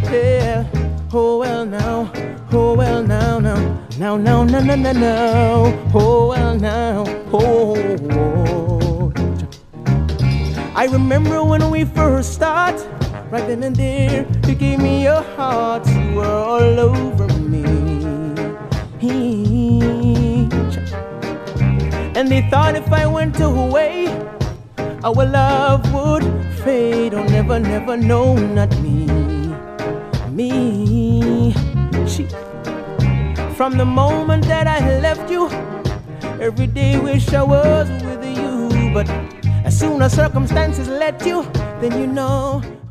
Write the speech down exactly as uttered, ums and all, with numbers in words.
yeah. Oh well now, oh well now, now, now, now, now, now, now, now. Oh well now, oh, oh. I remember when we first start, right then and there, you gave me your heart, you were all over me. And they thought if I went away, our love would fade. Oh, never, never, no, not me. Me. She. From the moment that I left you, every day wish I was with you. But as soon as circumstances let you, then you know